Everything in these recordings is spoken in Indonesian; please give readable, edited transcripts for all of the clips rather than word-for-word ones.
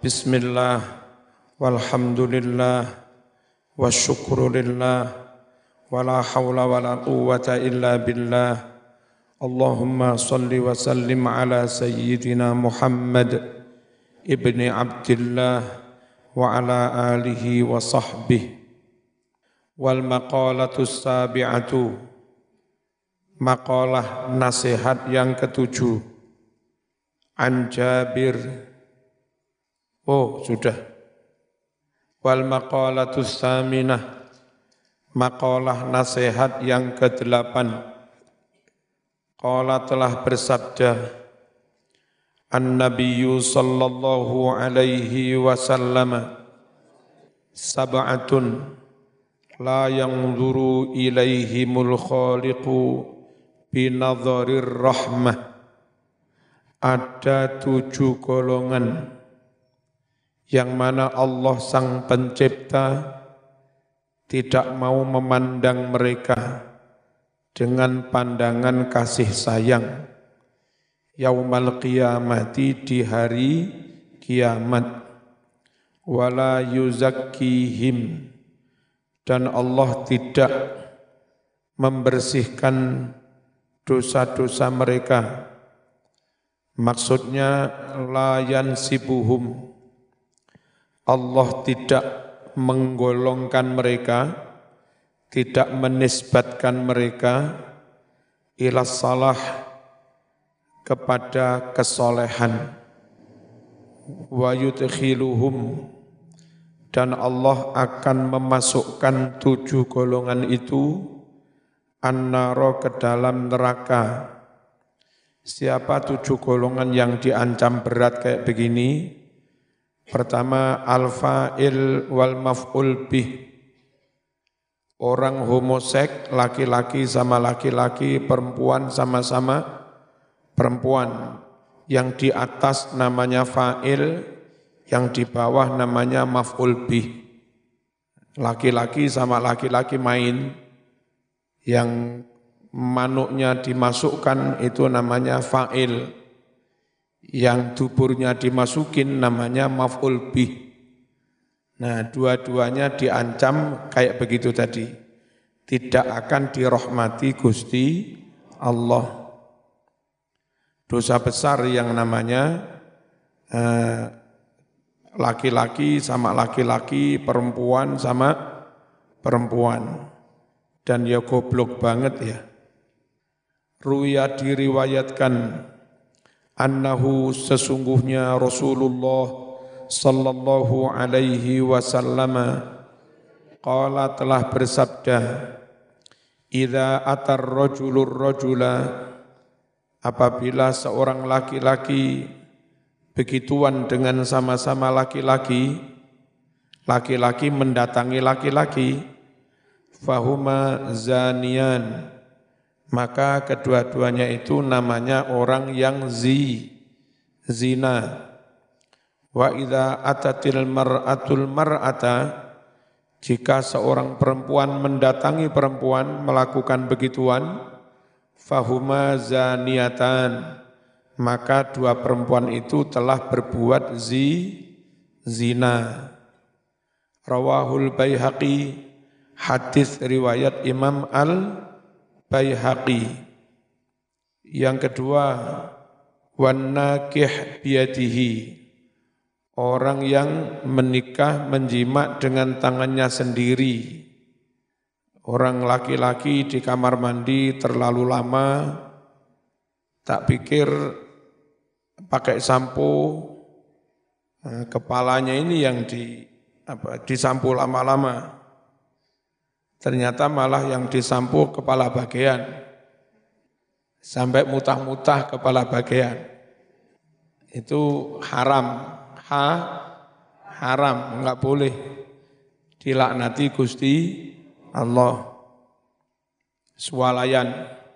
Bismillah, walhamdulillah, wasyukrulillah, wala hawla wala quwwata illa billah. Allahumma salli wa sallim ala sayyidina Muhammad ibni Abdillah wa ala alihi wa sahbihi. Wal maqalatu sabi'atu, maqalah nasihat yang ketujuh. An Jabir, sudah. Wal maqalatus saminah, maqalah nasihat yang ke-8. Qala telah bersabda An-Nabiyyu sallallahu alaihi wasallam, sab'atun la yanzuru ilaihimul khaliqu binadharir rahmah. Ada 7 golongan yang mana Allah Sang Pencipta tidak mau memandang mereka dengan pandangan kasih sayang. Yaumal qiyamati, di hari kiamat. Wala yuzakkihim, dan Allah tidak membersihkan dosa-dosa mereka. Maksudnya la yansibuhum, Allah tidak menggolongkan mereka, tidak menisbatkan mereka ila salah, kepada kesolehan. Wa yudkhiluhum, dan Allah akan memasukkan 7 golongan itu an-nara, ke dalam neraka. Siapa 7 golongan yang diancam berat kayak begini? Pertama, al-fa'il wal maf'ul bih. Orang homoseks, laki-laki sama laki-laki, perempuan sama-sama perempuan. Yang di atas namanya fa'il, yang di bawah namanya maf'ul bih. Laki-laki sama laki-laki main, yang manuknya dimasukkan itu namanya fa'il. Yang duburnya dimasukin namanya maf'ul bih. Nah, dua-duanya diancam kayak begitu tadi. Tidak akan dirahmati Gusti Allah. Dosa besar yang namanya laki-laki sama laki-laki, perempuan sama perempuan. Dan ya goblok banget ya. Ruya diriwayatkan annahu, sesungguhnya Rasulullah sallallahu alaihi wasallam qala, telah bersabda, idza atar rajulur rajula, apabila seorang laki-laki begituan dengan sama-sama laki-laki, laki-laki mendatangi laki-laki, fahuma zaniyan, maka kedua-duanya itu namanya orang yang zina. Wa idza atatil mar'atul mar'ata, jika seorang perempuan mendatangi perempuan melakukan begituan, fahuma zaniatan, maka 2 perempuan itu telah berbuat zina. Rawahul Baihaqi, hadis riwayat Imam Al-Baihaqi. Yang kedua, wan nakih biyadihi, orang yang menikah menjima dengan tangannya sendiri. Orang laki-laki di kamar mandi terlalu lama, tak pikir pakai sampo, kepalanya ini yang disampo lama-lama. Ternyata malah yang disampo kepala bagian, sampai mutah-mutah kepala bagian. Itu haram. Haram, enggak boleh. Dilaknati Gusti Allah. Swalayan.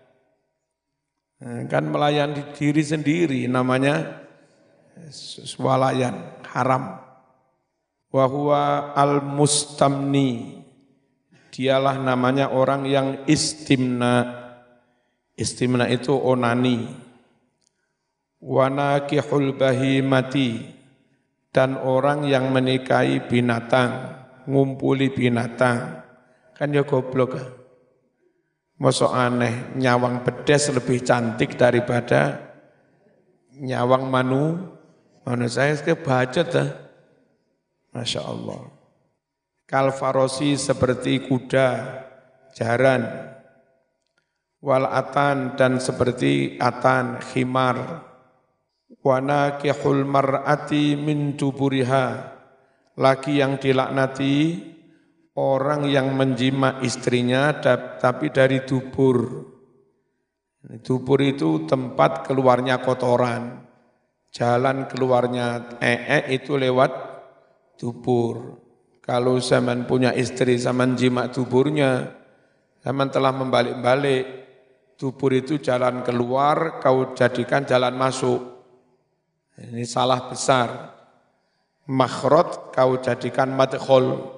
Kan melayani diri sendiri namanya swalayan, haram. Wa huwa al-mustamni, dialah namanya orang yang istimna. Istimna itu onani. Wa nakihul bahimati, dan orang yang menikahi binatang, ngumpuli binatang. Kan ya goblok. Mosok aneh, nyawang bedes lebih cantik daripada nyawang manusia. Saya baca dah. Masya Allah. Kalfarosi seperti kuda, jaran, wal atan dan seperti atan, khimar, wana kihul mar'ati min duburiha, laki yang dilaknati, orang yang menjima istrinya tapi dari dubur. Dubur itu tempat keluarnya kotoran, jalan keluarnya itu lewat dubur. Kalau zaman punya istri, zaman jima duburnya, zaman telah membalik-balik, dubur itu jalan keluar, kau jadikan jalan masuk. Ini salah besar. Makhraj kau jadikan madkhol.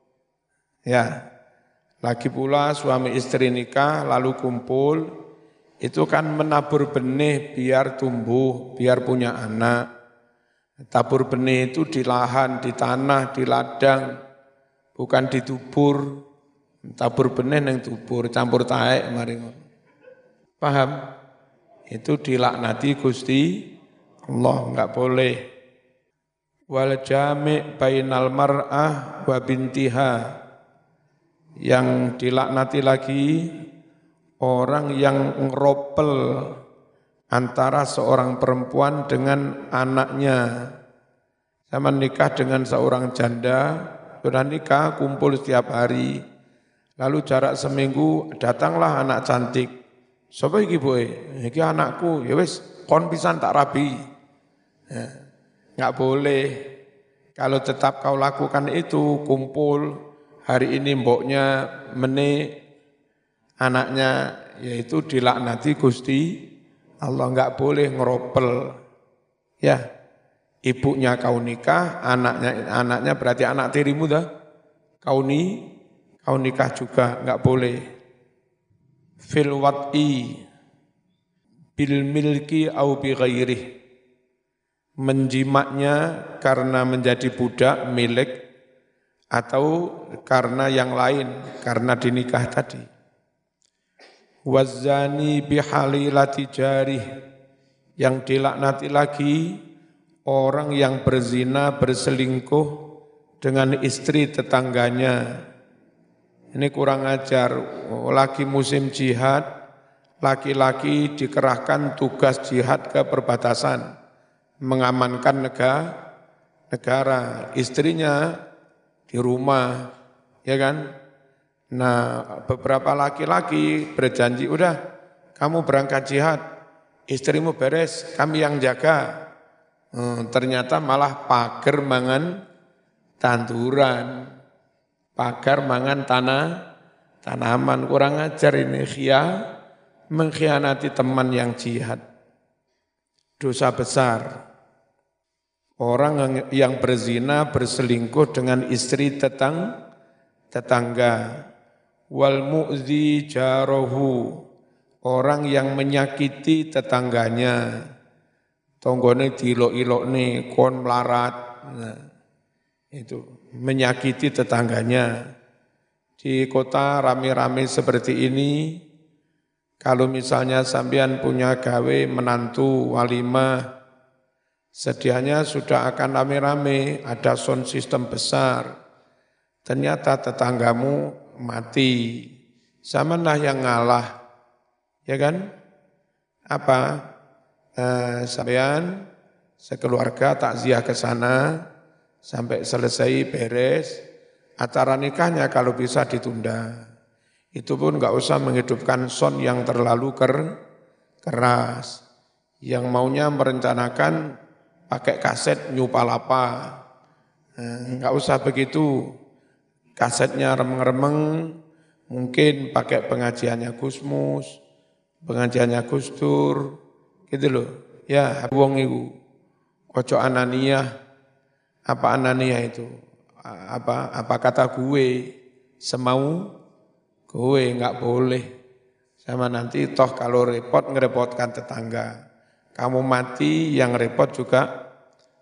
Ya, lagi pula suami istri nikah lalu kumpul, itu kan menabur benih biar tumbuh, biar punya anak. Tabur benih itu di lahan, di tanah, di ladang, bukan di dubur. Tabur benih yang dubur, campur taek, mari. Paham? Itu dilaknati Gusti Allah, enggak boleh. Wal jami' bainal mar'ah wa bintiha. Yang dilaknati lagi, orang yang ngeropel antara seorang perempuan dengan anaknya. Sama nikah dengan seorang janda, sudah nikah, kumpul setiap hari. Lalu jarak seminggu, datanglah anak cantik. Sopo iki boy? Iki anakku, ya wis kon pisan tak rabi. Ya, enggak boleh. Kalau tetap kau lakukan itu, kumpul, hari ini mboknya anaknya, yaitu dilaknati Gusti Allah, enggak boleh ngeropel. Ya, ibunya kau nikah, anaknya berarti anak tirimu dah. Kau nikah juga, enggak boleh. Fil wat'i bil milki au bi ghairih. Menjimaknya karena menjadi budak milik atau karena yang lain, karena dinikah tadi. Wazani bihalilati jarih, yang dilaknati lagi orang yang berzina berselingkuh dengan istri tetangganya. Ini kurang ajar, lagi musim jihad, laki-laki dikerahkan tugas jihad ke perbatasan, mengamankan negara, istrinya di rumah, ya kan? Nah, beberapa laki-laki berjanji, udah kamu berangkat jihad, istrimu beres, kami yang jaga. Ternyata malah pager mangan tanduran, pagar mangan tanaman, kurang ajar ini, mengkhianati teman yang jihad. Dosa besar. Orang yang berzina berselingkuh dengan istri tetangga. Wal mu'zi jarahu, orang yang menyakiti tetangganya. Tonggone dilok-ilok nih, kon melarat. Nah, itu menyakiti tetangganya. Di kota rame-rame seperti ini, kalau misalnya sampean punya gawe menantu walimah, sedianya sudah akan rame-rame, ada sound system besar. Ternyata tetanggamu mati, zamanlah yang ngalah, ya kan? Apa? Sampean sekeluarga takziah ke sana, sampai selesai beres, acara nikahnya kalau bisa ditunda. Itu pun enggak usah menghidupkan sound yang terlalu keras. Yang maunya merencanakan pakai kaset nyupalapa. Enggak usah begitu. Kasetnya remeng-remeng, mungkin pakai pengajiannya Gusmus, pengajiannya Gus Dur, gitu loh. Ya, wong iku. Ojo ananiyah. Apa ananiyah itu? Apa kata gue? Semau gue, enggak boleh. Sama nanti toh kalau repot ngerepotkan tetangga. Kamu mati yang repot juga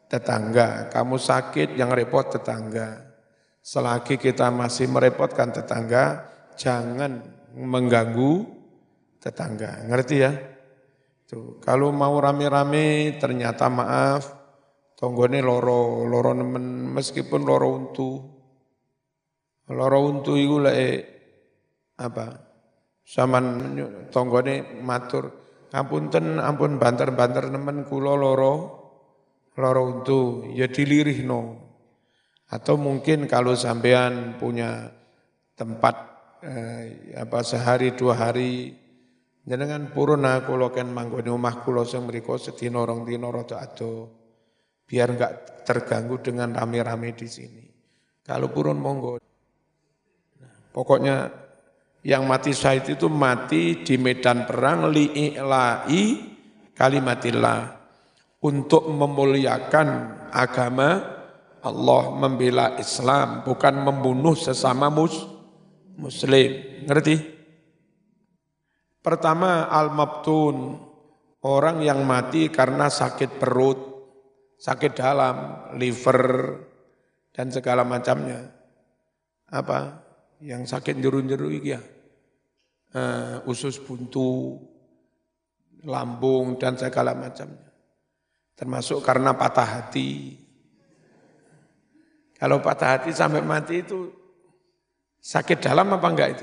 tetangga. Kamu sakit, yang repot tetangga. Selagi kita masih merepotkan tetangga, jangan mengganggu tetangga. Ngerti ya? Tuh, kalau mau rame-rame ternyata maaf, tonggone loro nemen meskipun loro untu. Loro untu iku lek apa? Saman tonggone matur, ampun banter nemen kula loro untu, ya dilirihno. Atau mungkin kalau sampean punya tempat sehari 2 hari jenengan purun kula ken manggone omah kula sing mriku sedina rong dina rada ado biar enggak terganggu dengan rame-rame di sini. Kalau purun monggo. Pokoknya yang mati syahid itu mati di medan perang li'i'la'i kalimatillah untuk memuliakan agama Allah, membela Islam, bukan membunuh sesama muslim. Ngerti? Pertama, al-mabtun, orang yang mati karena sakit perut, sakit dalam, liver, dan segala macamnya. Apa? Yang sakit jeru-jeru iki ya. Usus buntu, lambung, dan segala macamnya. Termasuk karena patah hati. Kalau patah hati sampai mati itu sakit dalam apa enggak itu?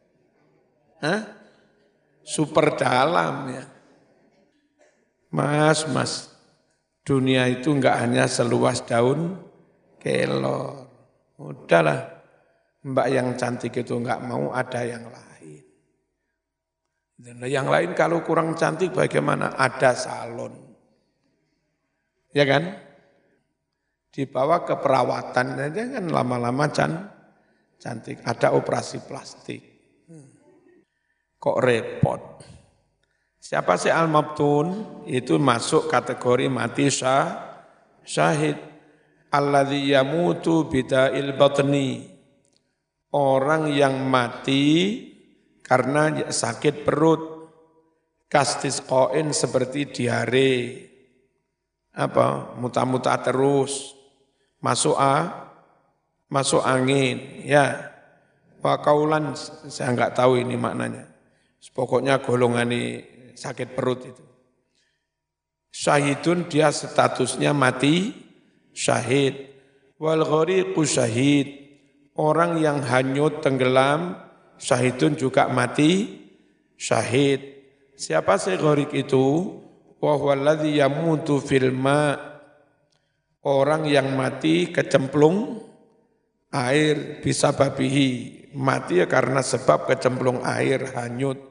Super dalam ya. Mas, dunia itu enggak hanya seluas daun kelor. Udahlah, mbak yang cantik itu enggak mau, ada yang lain. Dan yang lain kalau kurang cantik bagaimana? Ada salon. Ya kan? Dibawa ke perawatan aja kan lama-lama cantik. Ada operasi plastik. Kok repot. Siapa sih al-mabtun? Itu masuk kategori mati syahid. Alladzi yamutu bida'il batni. Orang yang mati karena sakit perut. Kastisqoin seperti diare. Muta-muta terus. Masuk angin, ya. Pakaulan saya enggak tahu ini maknanya. Pokoknya golongan ini sakit perut itu. Syahidun dia statusnya mati syahid. Wal ghariqu syahid. Orang yang hanyut tenggelam, syahidun juga mati syahid. Siapa sih ghariq itu? Wa huwa alladzi yamutu fil ma'. Orang yang mati kecemplung air bisa babihi. Mati ya karena sebab kecemplung air, hanyut.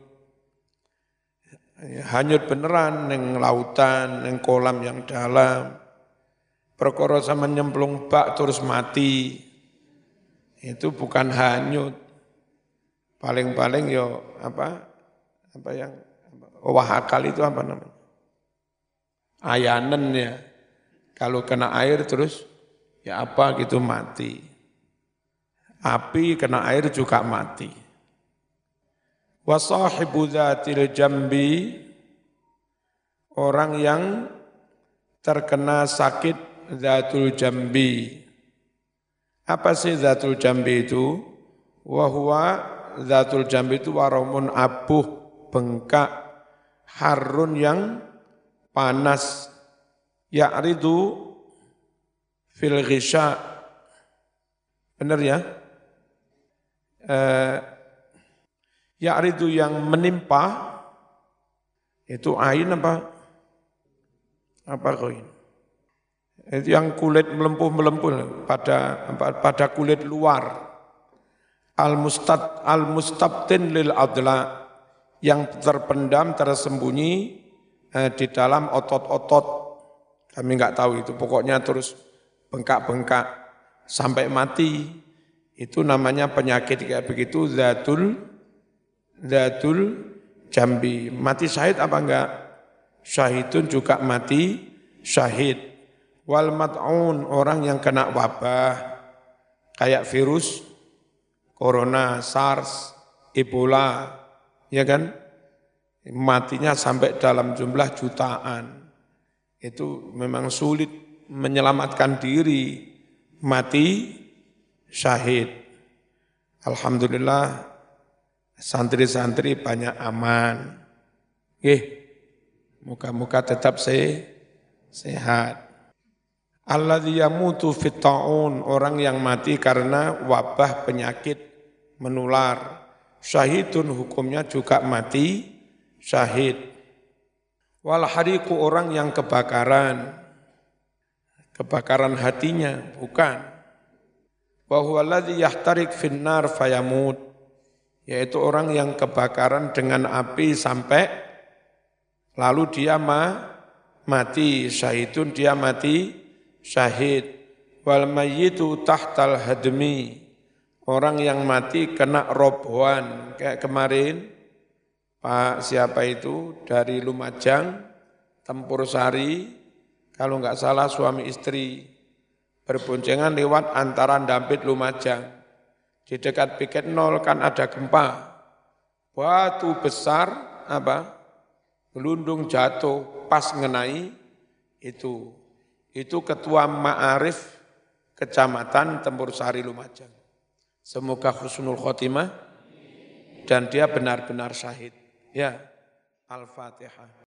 Hanyut beneran neng lautan, neng kolam yang dalam. Perkara sama nyemplung bak terus mati. Itu bukan hanyut. Paling-paling yo wahakal itu apa namanya? Ayanen ya. Kalau kena air terus ya apa gitu mati. Api kena air juga mati. Wa sahibu dzatil jambi, orang yang terkena sakit dzatul jambi. Apa sih dzatul jambi itu? Wa huwa dzatul jambi itu waramun abuh, bengkak, harun yang panas. Ya'ridu fil ghisya. Benar ya? Ya'ridu yang menimpa itu ain apa? Apa koin? Itu yang kulit melempuh pada kulit luar. Al-mustabtin lil adla, yang terpendam, tersembunyi di dalam otot-otot. Kami enggak tahu itu, pokoknya terus bengkak-bengkak sampai mati. Itu namanya penyakit kayak begitu, dzatul jambi. Mati syahid apa enggak? Syahidun juga mati syahid. Wal mat'un, orang yang kena wabah kayak virus corona, SARS, Ebola, ya kan? Matinya sampai dalam jumlah jutaan. Itu memang sulit menyelamatkan diri mati syahid. Alhamdulillah santri-santri banyak aman. Muka-muka tetap sehat. Alladzi yamutu fit ta'un, orang yang mati karena wabah penyakit menular. Syahidun hukumnya juga mati syahid. Wal hariqu, orang yang kebakaran hatinya, bukan. Wa huwa alladzi yahtarik finnar fayamut, yaitu orang yang kebakaran dengan api sampai lalu dia mati. Syahidun, dia mati syahid. Wal mayyitu tahtal hadmi, orang yang mati kena robohan. Kayak kemarin Pak siapa itu dari Lumajang, Tempur Sari, kalau enggak salah suami istri berboncengan lewat antara Dampit Lumajang. Di dekat piket 0 kan ada gempa. Batu besar gelundung jatuh pas ngenai itu. Itu ketua Ma'arif Kecamatan Tempur Sari Lumajang. Semoga husnul khotimah dan dia benar-benar syahid. Ya, Al-Fatihah.